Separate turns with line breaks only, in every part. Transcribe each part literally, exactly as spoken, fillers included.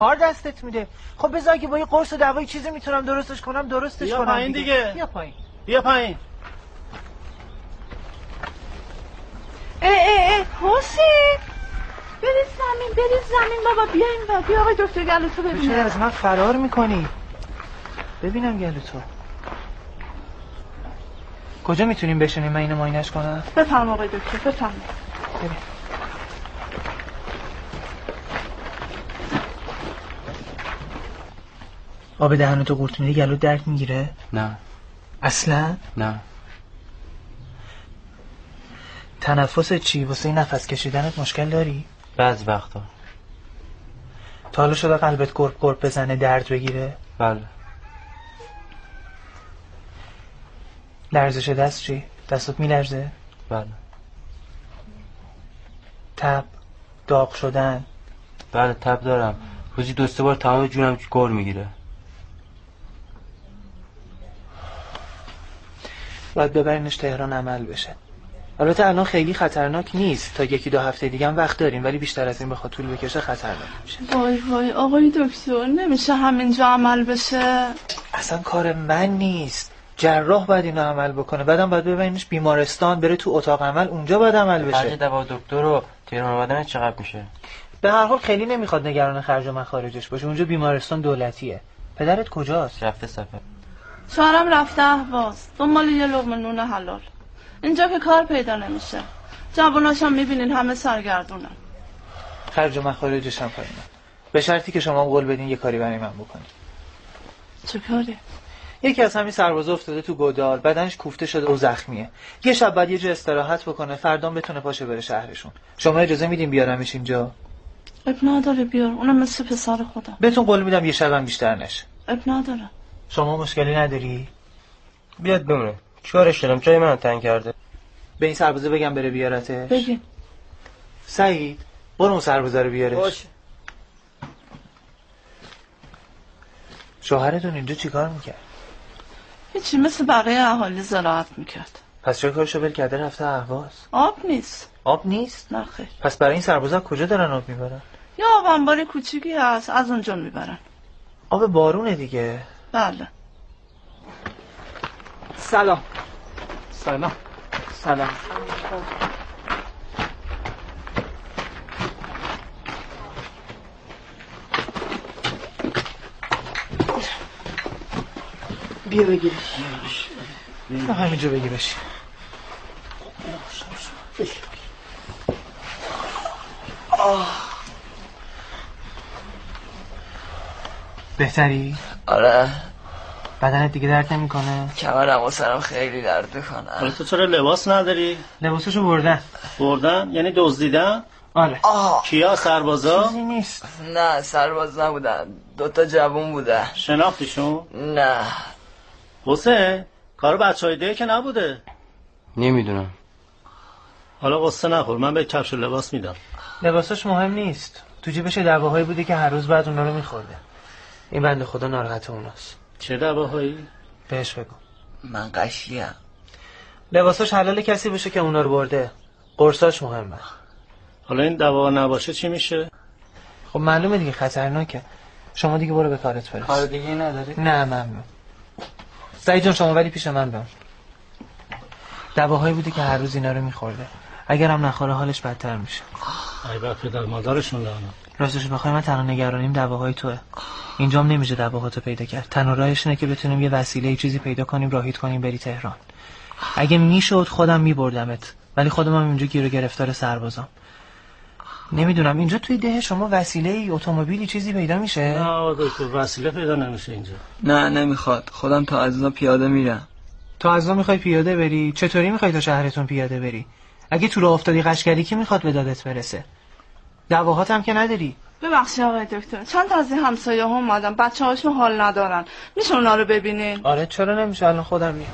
کار دستت میده. خب بذار که با یه قرص و دوایی چیزی میتونم درستش کنم درستش
بیا
کنم
پایین دیگه. دیگه
بیا پایین
بیا پایین.
اه اه اه حسین برید زمین برید زمین بابا بیا این بابا بیا آقای دکتر گلوتو ببینم.
چرا از من فرار میکنی؟ ببینم گلوتو کجا میتونیم بشینیم من اینو ماینش کنم؟
بفرم آقای دکتر بفرم.
ببین آب دهنتو قورت گلوت درد میگیره؟
نه
اصلا؟
نه.
تنفست چی؟ واسه این نفس کشیدنت مشکل داری؟
بعض وقتا.
تا حالا شده قلبت گرب گرب بزنه درد بگیره؟
بله.
لرزش دست چی؟ دستت میلرزه؟
بله.
تب داغ شدن؟
بله تب دارم. روزی دو سه بار تمام جونم گر میگیره.
باید ببرینش تهران عمل بشه. البته الان خیلی خطرناک نیست، تا یکی دو هفته دیگه هم وقت داریم، ولی بیشتر از این بخواد طول بکشه خطرناک میشه.
وای وای آقای دکتر نمیشه همینجا عمل بشه؟
اصلا کار من نیست، جراح باید اینو عمل بکنه، بعدم باید ببرینش بیمارستان بره تو اتاق عمل اونجا باید عمل بشه.
خرج دوا دکتر رو تهران آمدن چقدر میشه؟
به هر حال خیلی نمیخواد نگران خرج و مخارجش باشه، اونجا بیمارستان دولتیه. پدرت کجاست؟
رفته سفر.
شوهرم رفته اهواز دنبال یه لقمه نون حلال. اینجا که کار پیدا نمیشه. جواناشم میبینین همه سرگردونن.
خرج و مخارجش هم پایینه، به شرطی که شما قول بدین یه کاری برای من بکنید.
چه کاری؟
یکی از همین سربازا افتاده تو گودال، بدنش کوفته شده و زخمیه. یه شب بعد یه جا استراحت بکنه، فردا بتونه پاشه بره شهرشون. شما اجازه میدین بیارمش اینجا؟
اب نداره بیار، اونم مثل پسر خودم.
بهتون قول میدم یه شبم بیشتر نشه.
اب نداره.
شما مشکلی نداری؟
بیاد بمونه. چیکارش کنم؟ جای من تنگ کرده.
به این سربازه بگم بره بیارتش؟
بگین.
سعید برو اون سربازه رو بیارش.
باشه.
شوهرتون اینجا چیکار میکرد؟
هیچی، مثل بقیه اهالی زراعت میکرد.
پس چرا کارشو ول کرده رفته اهواز؟
آب نیست.
آب نیست؟
نه خیر.
پس برای این سربازا کجا دارن آب میبرن؟
یا آب انباری کوچیکی هست از اونجا میبرن.
آب بارونه دیگه.
بله.
سلام.
سلام.
سلام. بیا بگیرش. نه همینجا بگیرش. بهتری؟
آره.
بدنت دیگه درد نمیکنه؟
کمرم و سرم خیلی درد میکنه.
حالا تو چرا لباس نداری؟
لباسشو بردن.
بردن؟ یعنی دزدیدن؟
آره.
آه.
کیا سربازا؟
چیزی نیست.
نه سرباز نبودن، دوتا جوون بوده.
شناختیشون؟
نه.
حسین کار بچهای دیگه که نبوده.
نمیدونم.
حالا قصه نخور، من به کفش و لباس میدم.
لباسش مهم نیست، تو جیبش دواهایی بوده که هر روز بعد اونا رو میخورده. این بنده خدا ناراحت اوناست.
چه دواهایی؟
بهش بگو.
من قشیم.
لباساش حلال کسی باشه که اونا رو برده. قرصاش مهمه.
حالا این دوا نباشه چی میشه؟
خب معلومه دیگه خطرناکه. شما دیگه برو به کارت برس.
کار دیگه نداری؟
نه ممنون. سعید جان شما ولی پیش من بمون. دواهایی بوده که هر روز اینا رو میخورده. اگرم نخوره حالش بدتر میشه.
ای بابا پدر مادرشون لعنت.
راستش بخوای من تنها نگرانیم دواهای توئه. اینجام نمیشه دواهاتو پیدا کرد. تنها راهش اینه که بتونیم یه وسیله ای چیزی پیدا کنیم راهید کنیم بری تهران. اگه میشد خودم میبردمت، ولی خودم هم اینجا گیر و گرفتار سربازام. نمیدونم اینجا توی ده شما وسیله ای اتومبیلی چیزی پیدا میشه؟
نه دکتر وسیله پیدا نمیشه اینجا.
نه نمیخواد، خودم تا از اونجا پیاده میرم.
تا از اونجا میخوای پیاده بری؟ چطوری میخوای تا شهرتون پیاده بری؟ اگه تو راه افتادی قشقری کی میخواد به دادت برسه؟ دواهات هم که نداری.
ببخشید آقای دکتر، چند تا از این همسایه ها اومدن، بچه هاشون حال ندارن، میشه اونا رو ببینین؟
آره چرا نمیشه، الان خودم میام.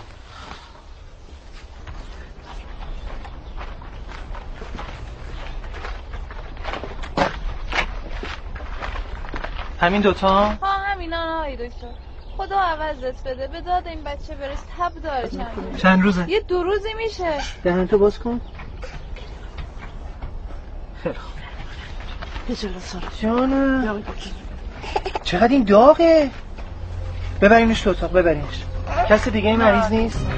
همین دوتا؟
ها همینا آقای دکتر. خدا عوضت بده، به داد این بچه برس. تب داره چند روز.
چند روزه؟
یه دو روزی میشه.
دهنتو باز کن. خیلی خوب.
یه جلو سارا
جانم. چقدر این داغه. ببرینش تو اتاق، ببرینش. کسی دیگه این مریض نیست؟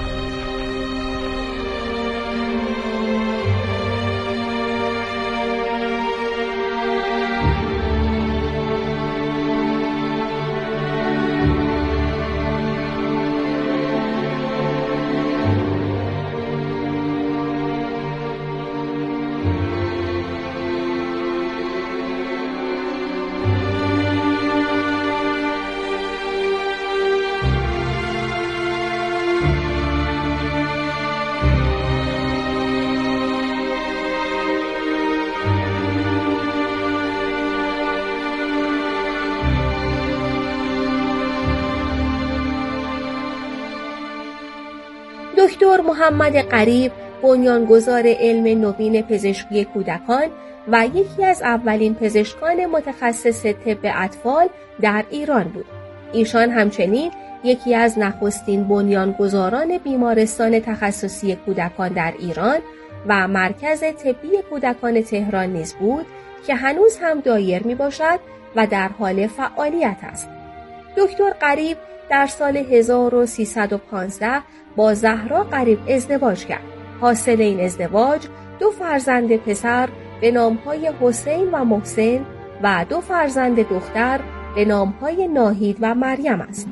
دکتر محمد غریب بنیانگذار علم نوین پزشکی کودکان و یکی از اولین پزشکان متخصص طب اطفال در ایران بود. ایشان همچنین یکی از نخستین بنیانگذاران بیمارستان تخصصی کودکان در ایران و مرکز طبی کودکان تهران نیز بود که هنوز هم دایر می باشد و در حال فعالیت است. دکتر غریب در سال هزار و سیصد و پانزده با زهرا غریب ازدواج کرد. حاصل این ازدواج دو فرزند پسر به نامهای حسین و محسن و دو فرزند دختر به نامهای ناهید و مریم است.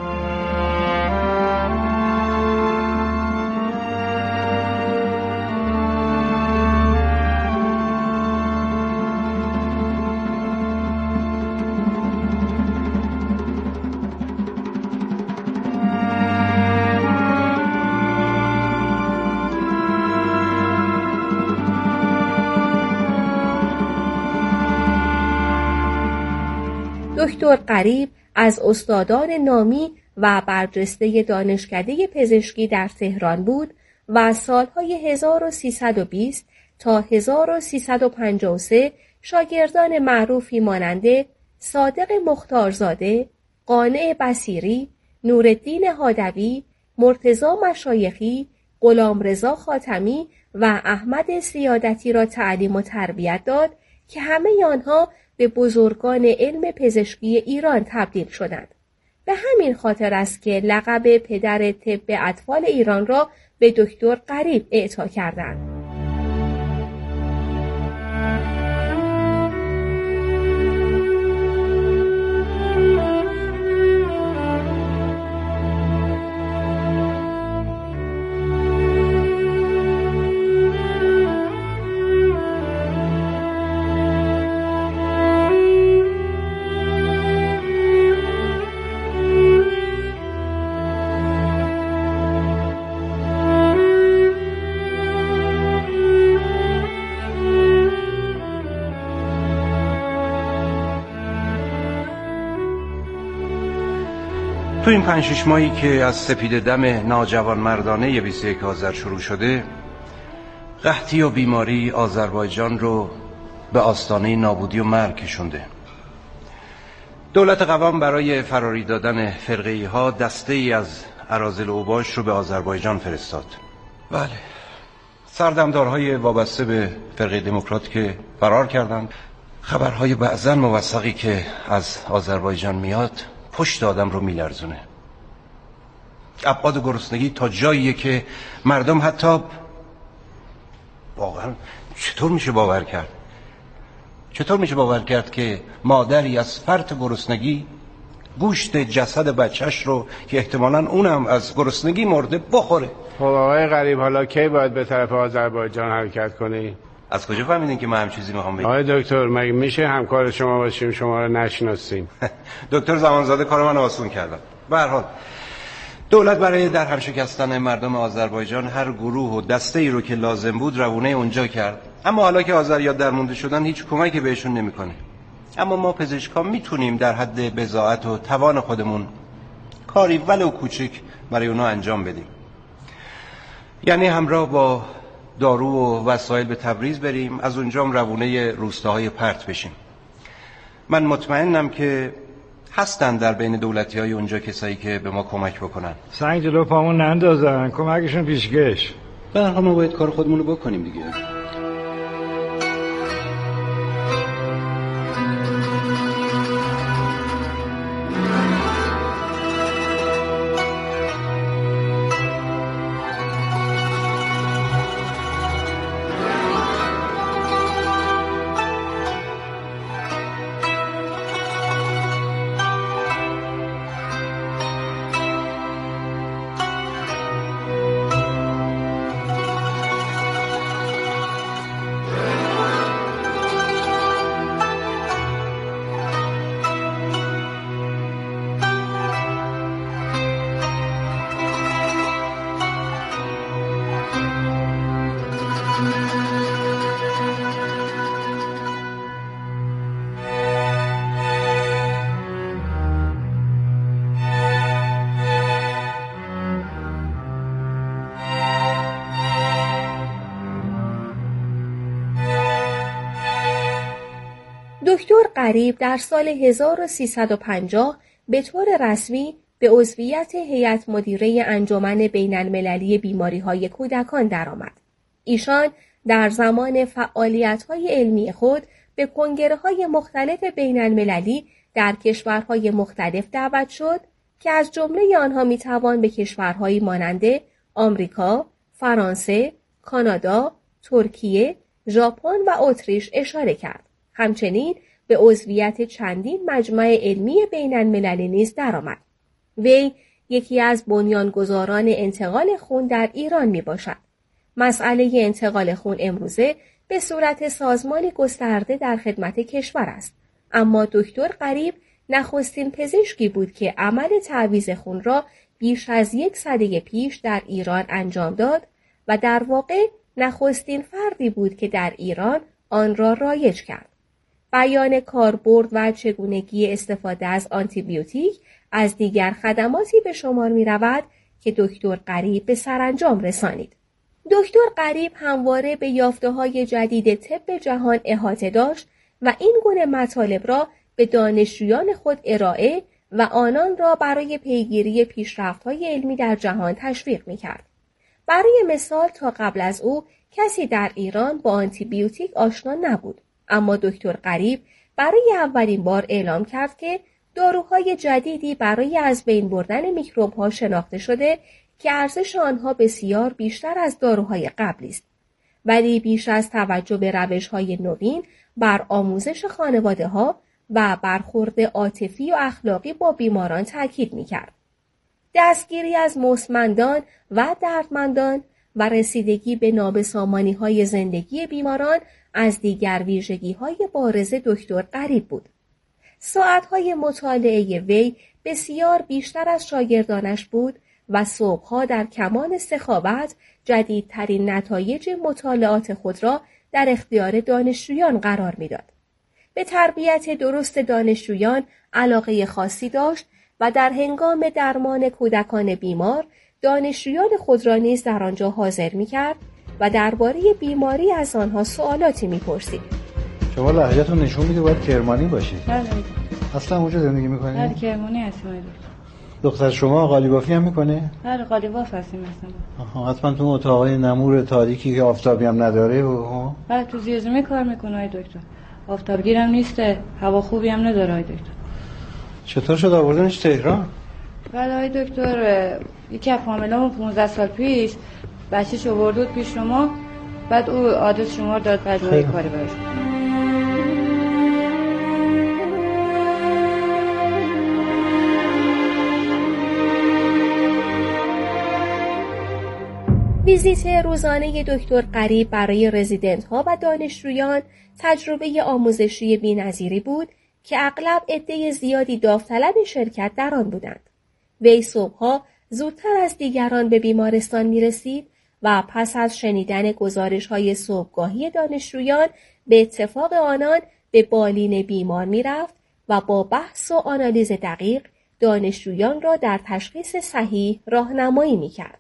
دکتر غریب از استادان نامی و برجسته دانشکده پزشکی در تهران بود و سالهای هزار و سیصد و بیست تا هزار و سیصد و پنجاه و سه شاگردان معروفی مانند صادق مختارزاده، قانع بصیری، نورالدین هادوی، مرتضی مشایخی، غلامرضا خاتمی و احمد سیادتی را تعلیم و تربیت داد که همه آنها به بزرگان علم پزشکی ایران تبدیل شدند. به همین خاطر است که لقب پدر طب اطفال ایران را به دکتر غریب اعطا کردند.
تو این پنج شش ماهی که از سپید دم ناجوان مردانه بیست و یک آذر شروع شده، قحطی و بیماری آذربایجان رو به آستانه نابودی و مرگ کشونده. دولت قوام برای فراری دادن فرقه‌ای ها دسته ای از اراذل اوباش رو به آذربایجان فرستاد. بله، سردمدارهای وابسته به فرقه دموکرات که فرار کردند، خبرهای بعضن موثقی که از آذربایجان میاد پشت آدم رو میلرزونه. ابعاد گرسنگی تا جاییه که مردم حتی واقعا چطور میشه باور کرد چطور میشه باور کرد که مادری از فرط گرسنگی گوشت جسد بچهش رو که احتمالاً اونم از گرسنگی مرده بخوره؟
خب آقای غریب، حالا کی باید به طرف آذربایجان حرکت کنی؟
از کجا فهمیدین که من هم چیزی میخوام بگم؟
آقای دکتر، مگه میشه همکار شما باشیم شما رو نشناسیم؟
دکتر زمانزاده کار من آسون کردن. به هر حال دولت برای در هم شکستن مردم آذربایجان هر گروه و دسته ای رو که لازم بود روونه اونجا کرد. اما حالا که آذریات درمونده شدن هیچ کمکی بهشون نمیکنه. اما ما پزشکا میتونیم در حد بضاعت و توان خودمون کاری ولو کوچیک برای اونا انجام بدیم. یعنی همراه با دارو و وسایل به تبریز بریم، از اونجا هم روونه روستاهای پرت بشیم. من مطمئنم که هستن در بین دولتی های اونجا کسایی که به ما کمک بکنن.
سنگ جلو پامون نندازن، کمکشون پیشکش.
به هر حال ما باید کار خودمون رو بکنیم دیگه.
غریب در سال هزار و سیصد و پنجاه به طور رسمی به عضویت هیئت مدیره انجمن بین‌المللی بیماری‌های کودکان درآمد. ایشان در زمان فعالیت‌های علمی خود به کنگره‌های مختلف بین‌المللی در کشورهای مختلف دعوت شد که از جمله آنها میتوان به کشورهایی مانند آمریکا، فرانسه، کانادا، ترکیه، ژاپن و اتریش اشاره کرد. همچنین به عضویت چندین مجمع علمی بین‌المللی نیز درآمد. وی یکی از بنیانگذاران انتقال خون در ایران میباشد. مسئله انتقال خون امروزه به صورت سازمانی گسترده در خدمت کشور است. اما دکتر غریب نخستین پزشکی بود که عمل تعویض خون را بیش از یک سده پیش در ایران انجام داد و در واقع نخستین فردی بود که در ایران آن را رایج کرد. بیان کاربرد و چگونگی استفاده از آنتیبیوتیک از دیگر خدماتی به شمار می رود که دکتر غریب به سرانجام رسانید. دکتر غریب همواره به یافته‌های جدید طب جهان احاطه داشت و این گونه مطالب را به دانشجویان خود ارائه و آنان را برای پیگیری پیشرفت‌های علمی در جهان تشویق می‌کرد. برای مثال تا قبل از او کسی در ایران با آنتیبیوتیک آشنا نبود، اما دکتر غریب برای اولین بار اعلام کرد که داروهای جدیدی برای از بین بردن میکروب‌ها شناخته شده که ارزش آنها بسیار بیشتر از داروهای قبلی است. ولی بیش از توجه به روش‌های نوین بر آموزش خانواده‌ها و برخورد عاطفی و اخلاقی با بیماران تاکید می‌کرد. دستگیری از مستمندان و دردمندان و رسیدگی به نابسامانی‌های زندگی بیماران از دیگر ویژگی‌های بارز دکتر غریب بود. ساعت‌های مطالعه وی بسیار بیشتر از شاگردانش بود و صبح‌ها در کمان سخاوت جدیدترین نتایج مطالعات خود را در اختیار دانشجویان قرار می‌داد. به تربیت درست دانشجویان علاقه خاصی داشت و در هنگام درمان کودکان بیمار دانشجویان خود را نیز در آنجا حاضر می‌کرد و درباره بیماری از آنها سوالاتی می‌پرسید.
شما لهجه‌تون نشون میده باید کرمانی باشید.
بله.
اصلا اونجا زندگی می‌کنید؟
بله کرمانی هستم.
دختر شما قالیبافی هم می‌کنه؟
بله قالیباف هستیم مثلا.
آها حتما تو اتاقای نمور تاریکی که آفتابی هم نداره و
بله تو زیرزمین کار می‌کنه آقای دکتر. آفتابگیرم نیسته، هوا خوبی هم نداره آقای دکتر.
چطور شد آوردنش تهران؟
بله آقای دکتر یکی از فامیلامون پانزده سال پیش بچه‌ش آورد بود پیش شما، بعد او آدرس شما رو داد بعد ما کاری براش.
ویزیت روزانه دکتر غریب برای رزیدنت ها و دانشجویان تجربه آموزشی بی‌نظیری بود که اغلب عده زیادی داوطلب شرکت در آن بودند. وی صبحها زودتر از دیگران به بیمارستان می رسید و پس از شنیدن گزارش های صبحگاهی دانشجویان به اتفاق آنان به بالین بیمار می رفت و با بحث و آنالیز دقیق دانشجویان را در تشخیص صحیح راهنمایی می کرد.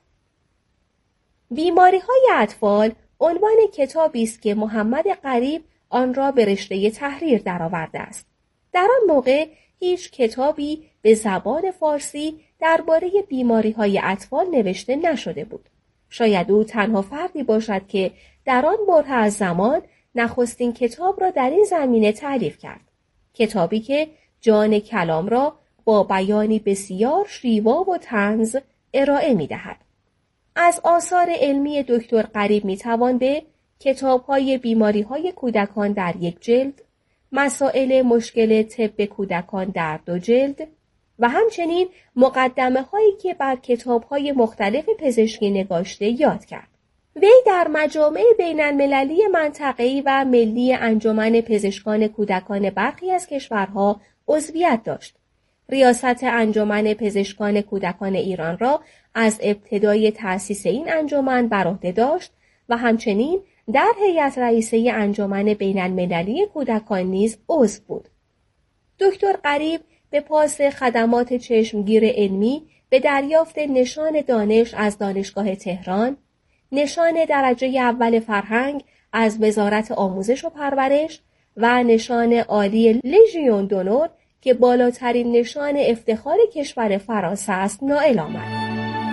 بیماری های اطفال عنوان کتابی است که محمد غریب آن را به رشته تحریر درآورده است. در آن موقع هیچ کتابی به زبان فارسی درباره بیماری های اطفال نوشته نشده بود. شاید او تنها فردی باشد که در آن بره از زمان نخستین کتاب را در این زمینه تألیف کرد. کتابی که جان کلام را با بیانی بسیار شیوا و طنز ارائه می دهد. از آثار علمی دکتر غریب می توان به کتاب‌های بیماری‌های کودکان در یک جلد، مسائل مشکل طب کودکان در دو جلد و همچنین مقدمه‌هایی که بر کتاب‌های مختلف پزشکی نگاشته یاد کرد. وی در مجامع بین‌المللی منطقه‌ای و ملی انجمن پزشکان کودکان برخی از کشورها عضویت داشت. ریاست انجمن پزشکان کودکان ایران را از ابتدای تأسیس این انجمن بر عهده داشت و همچنین در هیئت رئیسه انجمن بین‌المللی کودکان نیز عضو بود. دکتر غریب به پاس خدمات چشمگیر علمی به دریافت نشان دانش از دانشگاه تهران، نشان درجه اول فرهنگ از وزارت آموزش و پرورش و نشان عالی لژیون دونور که بالاترین نشان افتخار کشور فرانسه است نائل آمد.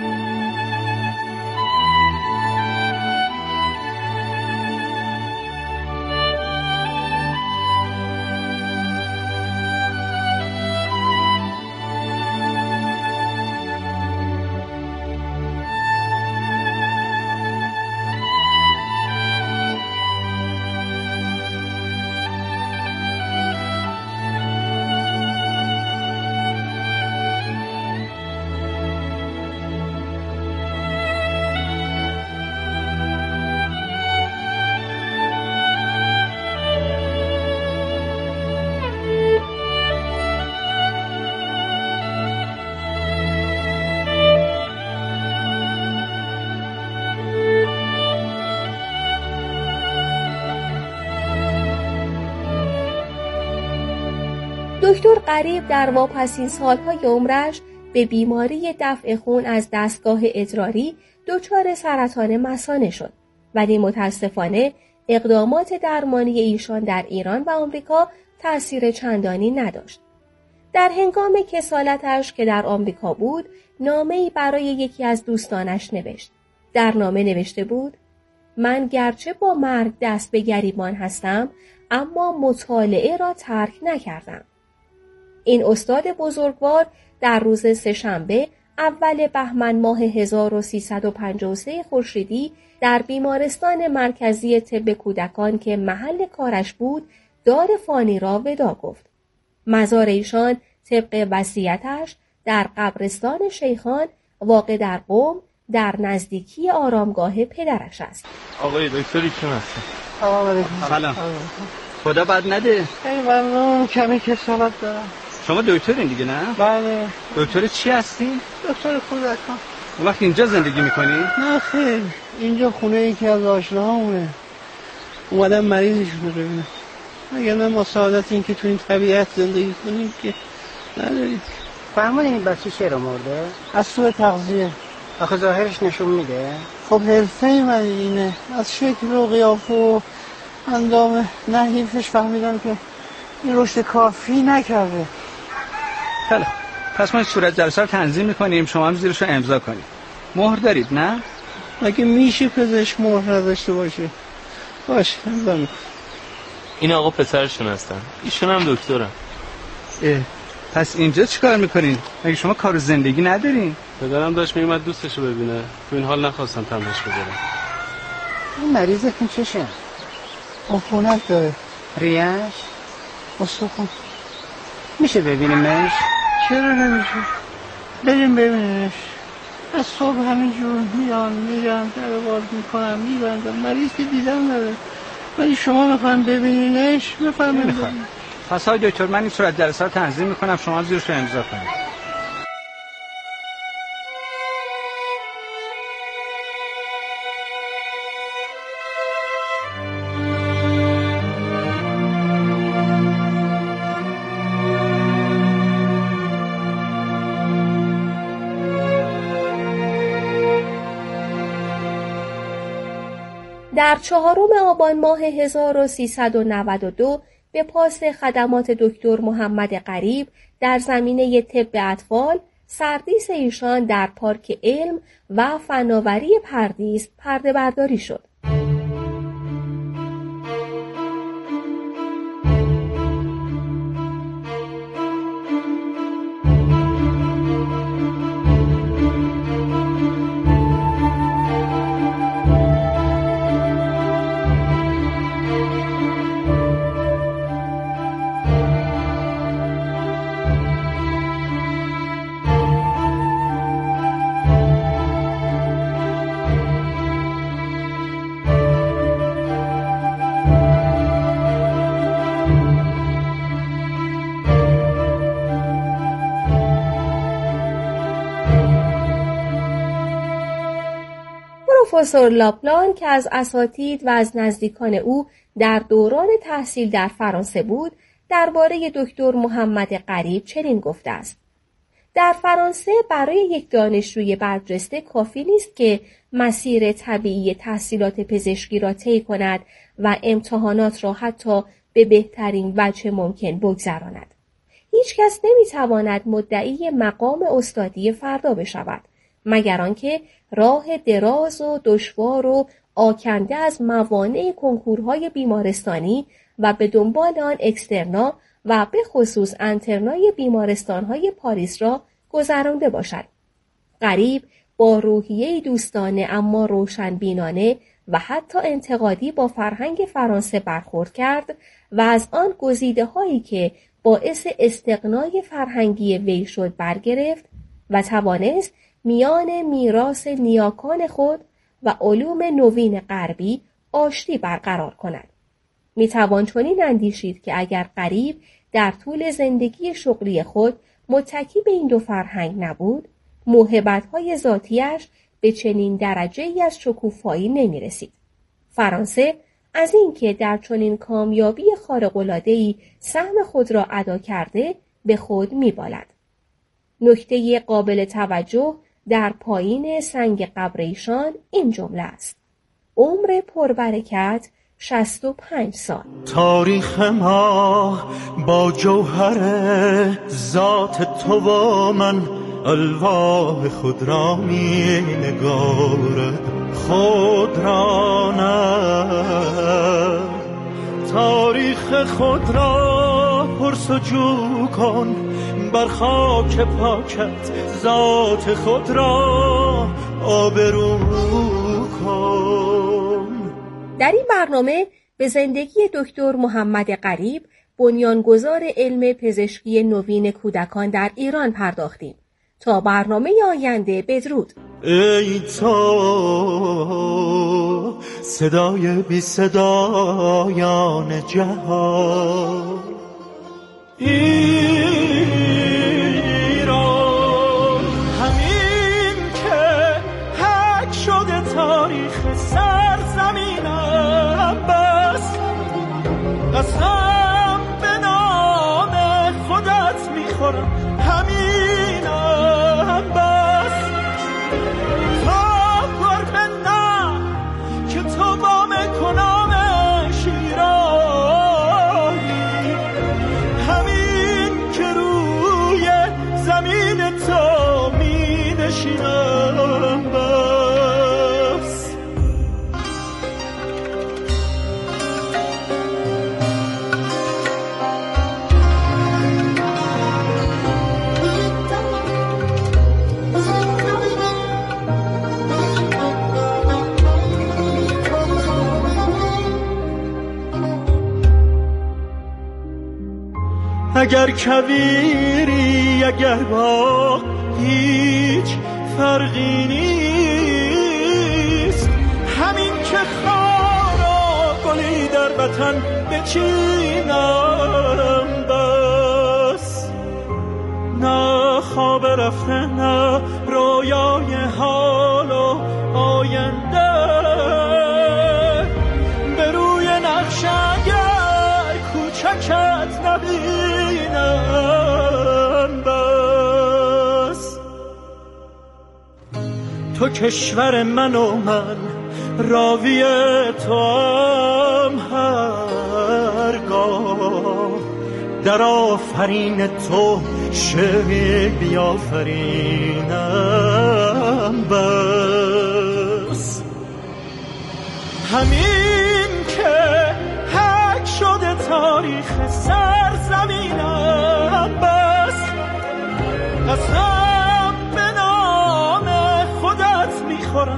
دکتر غریب در واپسین سالهای عمرش به بیماری دفع خون از دستگاه ادراری دچار سرطان مثانه شد، ولی متاسفانه اقدامات درمانی ایشان در ایران و آمریکا تأثیر چندانی نداشت. در هنگام کسالتش که در آمریکا بود، نامه‌ای برای یکی از دوستانش نوشت. در نامه نوشته بود: من گرچه با مرگ دست به گریبان هستم، اما مطالعه را ترک نکردم. این استاد بزرگوار در روز سه‌شنبه اول بهمن ماه هزار و سیصد و پنجاه و سه خورشیدی در بیمارستان مرکزی طب کودکان که محل کارش بود دار فانی را ودا گفت. مزار ایشان طبق وصیتش در قبرستان شیخان واقع در قم در نزدیکی آرامگاه پدرش است.
آقای دکتری چون هستن؟
سلام علیکم.
سلام. خدا بد نده.
خیلی ممنون، کمی کسالت دارم.
شما دکترین دیگه نه؟
بله.
دکتر چی هستین؟
دکتر کودکان.
وقت اینجا زندگی میکنی؟
نه خیر، اینجا خونه یکی از آشناهامونه. اومدم مریضشون رو ببینم. اگر نه ما سعادت این که تو این طبیعت زندگی کنیم که نداریم.
فرمودین این بچه چرا مرده؟
از سوء تغذیه.
آخه ظاهرش نشون میده.
خب حرفه من اینه، از شکل و قیافه و اندام نحیفش فهمیدم که این رشد کافی نکرده.
خیلی پس ما صورت جلسه رو تنظیم میکنیم، شما هم زیرش رو امضا کنید. مهر دارید نه؟
اگه میشه پزشک مهر نداشته باشه باشه امضا میکنم.
این آقا پسرشون هستن، ایشون هم دکترن.
اه پس اینجا چیکار میکنین؟ مگه شما کار زندگی ندارین؟
پدرم داشت میومد دوستشو ببینه، تو این حال نخواستم تنهاش بذارم.
این مریضتون چشه؟
عفونت داره.
ریش؟
استخون.
میشه ببینیمش؟
چرا نمیشه؟ بریم ببینیمش. از صبح همینجور میان میرن در باز میکنم میبندم، مریض که دیدم نداره، ولی شما میخوایم ببینینش بفرمایید.
پس های دکتر من این صورت جلسه رو تنظیم میکنم، شما هم زیرش رو امضا کنید.
در چهارم آبان ماه هزار و سیصد و نود و دو به پاس خدمات دکتر محمد غریب در زمینه طب اطفال، سردیس ایشان در پارک علم و فناوری پردیس پرده برداری شد. پروفسور لاپلان که از اساتید و از نزدیکان او در دوران تحصیل در فرانسه بود، درباره دکتر محمد غریب چنین گفته است: در فرانسه برای یک دانشجوی برجسته کافی نیست که مسیر طبیعی تحصیلات پزشکی را طی کند و امتحانات را حتی به بهترین وجه ممکن بگذراند. هیچ کس نمیتواند مدعی مقام استادی فردا بشود مگر آنکه راه دراز و دشوار و آکنده از موانع کنکورهای بیمارستانی و به دنبال آن اکسترنا و به خصوص انترنای بیمارستانهای پاریس را گذرانده باشد. غریب با روحیه دوستانه اما روشنبینانه و حتی انتقادی با فرهنگ فرانسه برخورد کرد و از آن گزیده هایی که باعث استغنای فرهنگی وی شد برگرفت و توانست میان میراث نیاکان خود و علوم نوین غربی آشتی برقرار کند. می توان چنین اندیشید که اگر غریب در طول زندگی شغلی خود متکی به این دو فرهنگ نبود، موهبت‌های ذاتیش به چنین درجه‌ای از شکوفایی نمی رسید. فرانسه از اینکه در چنین کامیابی خارق‌العاده‌ای سهم خود را ادا کرده به خود می‌بالد. نکته قابل توجه در پایین سنگ قبر ایشان این جمله است: عمر پربرکت شصت و پنج سال.
تاریخ ما با جوهر ذات تو و من الواح خود را می نگارد، خود را نه. تاریخ خود را پرسجو کن، بر خاک پاکت ذات خود را آبرو کن.
در این برنامه به زندگی دکتر محمد غریب، بنیانگذار علم پزشکی نوین کودکان در ایران پرداختیم. تا برنامه آینده بدرود.
ای تو صدای بی صدایان جهان، ایران همین که حک شده تاریخ سرزمینم، بس قسم به نام خودت میخورم همینم، بس تا گربه نه که تو با مکنام شیرانی، همین که روی زمین تو می نشینم، بس اگر کویری اگر با هیچ فرقی نیست، همین که خارا گلی در وطن بچینم، بس نه خواب رفته نه رویای حال و آینده، به روی نقش اگر کوچکت نبینم، بس تو کشور من و من راوی تو هم هرگاه در آفرین تو شعری بیافرینم، بس همین که حک شده تاریخ سرزمینم، بس قسم به نام خودت میخورم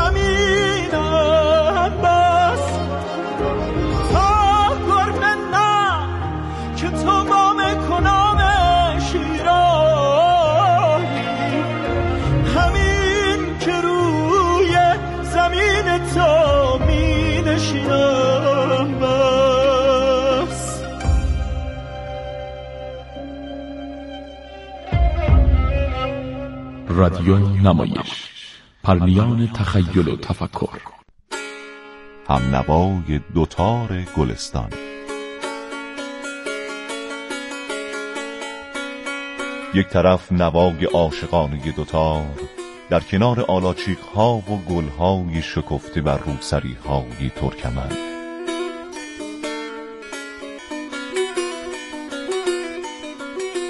همینم، بس تا گربه نه که تو با مکنام شیرانی، همین که روی زمین تو می نشینم، بس
رادیو نمایش، پرنیان تخیل و تفکر،
هم نوای دوتار گلستان. یک طرف نوای عاشقانه دوتار، در کنار آلاچیق ها و گل های شکفته بر روسری های ترکمن.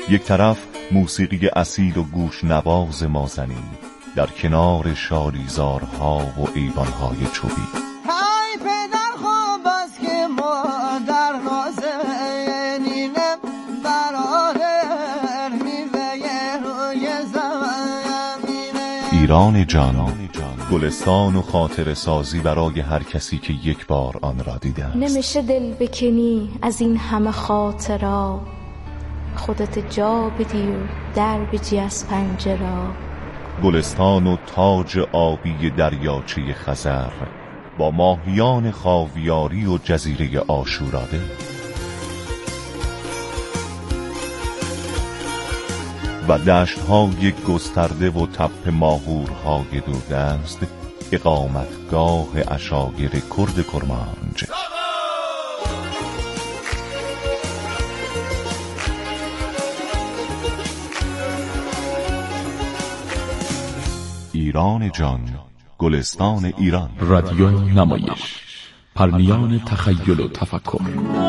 یک طرف موسیقی اصیل و گوش نواز مازنی در کنار شالیزارها و ایوانهای چوبی.
های پدر خوب است که مادر نازنینه برادر میوه روی زمینه.
ایران جان، گلستان و خاطر سازی برای هر کسی که یک بار آن را دیده است.
نمیشه دل بکنی از این همه خاطرها، خودت جا بدی و در بجی از پنجره.
گلستان و تاج آبی دریاچه خزر با ماهیان خاویاری و جزیره آشوراده. و دشت‌های گسترده و تپه ماهورهای دوردست، اقامتگاه عشایر کرد کرمانج. ایران جان، گلستان ایران.
رادیو نمایش، پرنیان تخیل و تفکر.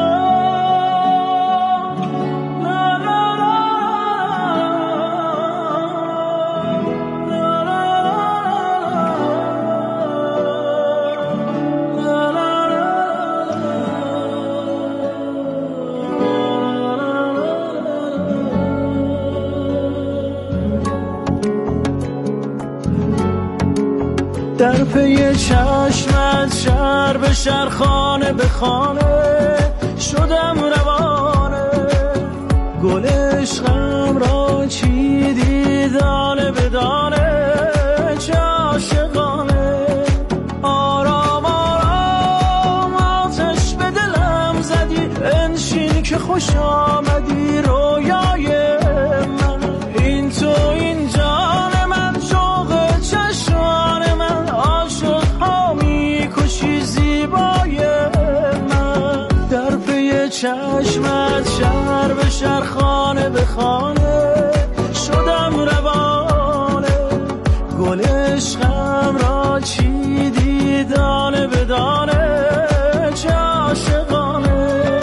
در پی چشمت شهر به شهر، خانه به خانه شدم روانه. گل عشقم را چیدی دانه به دانه، چه عاشقانه. آرام آرام آتش به دلم زدی، انشین که خوش آمدی رویای من. این تو این جان من، شوق چشمان من، عاشق ها میکشی زیبای من. در پی چشمت شهر به شهر، خانه به خانه شدم روانه. گل عشقم را چیدی دانه به دانه، چه عاشقانه.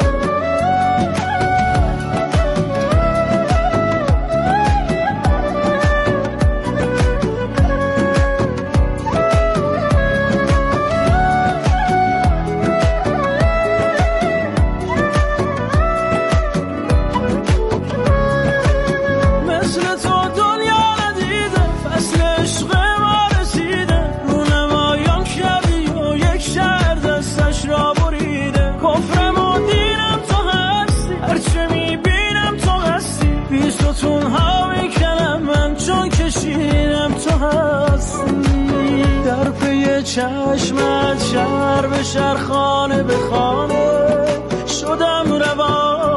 در پی چشمت شهر به شهر، خانه به خانه شدم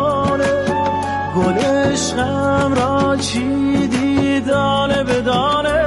روانه. گل عشقم را چیدی دانه به دانه،